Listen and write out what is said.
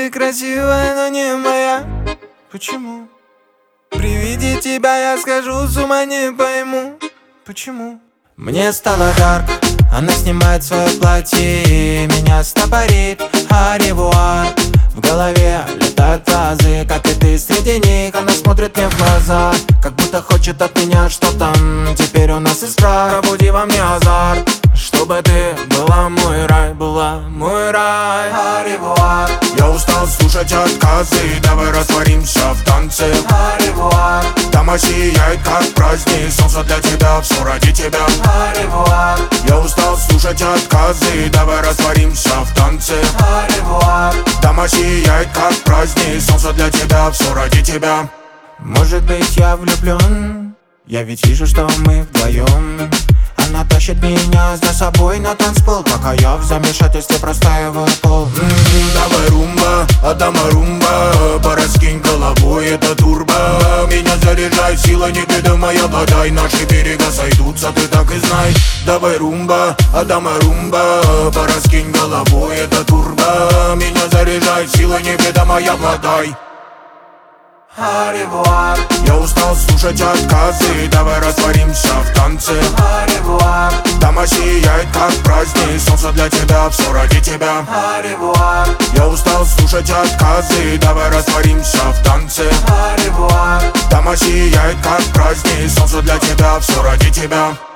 Ты красивая, но не моя. Почему? При виде тебя я схожу с ума, не пойму. Почему? Мне стало жарко, она снимает свое платье, меня стопорит, аревуар. В голове летают фразы, как и ты среди них. Она смотрит мне в глаза, как будто хочет от меня что-то. Теперь у нас искра, пробуди во мне азарт. Чтобы ты была мой рай, была мой рай. Аревуар. Я устал слушать отказы, давай растворимся в танце. Аревуар. Дома сияет как праздник, солнце для тебя, все ради тебя. Аревуар. Я устал слушать отказы, давай растворимся в танце. Аревуар. Дома сияет как праздник, солнце для тебя, все ради тебя. Может быть, я влюблен, я ведь вижу, что мы вдвоем. Она тащит меня за собой на танцпол, пока я в замешательстве простаиваю пол. Давай румба, адама румба, пораскинь головой, это турбо. Меня заряжает сила неведомая, водай, наши берега сойдутся, ты так и знай. Давай румба, адама румба, пораскинь головой, это турбо. Меня заряжает сила неведомая, водай. Аревуар. Я устал слушать отказы, давай растворимся в танце. Аревуар. Дома сияет как праздник, солнце для тебя, все ради тебя. Аревуар. Я устал слушать отказы, давай растворимся в танце. Аревуар. Дома сияет как праздник, солнце для тебя, все ради тебя.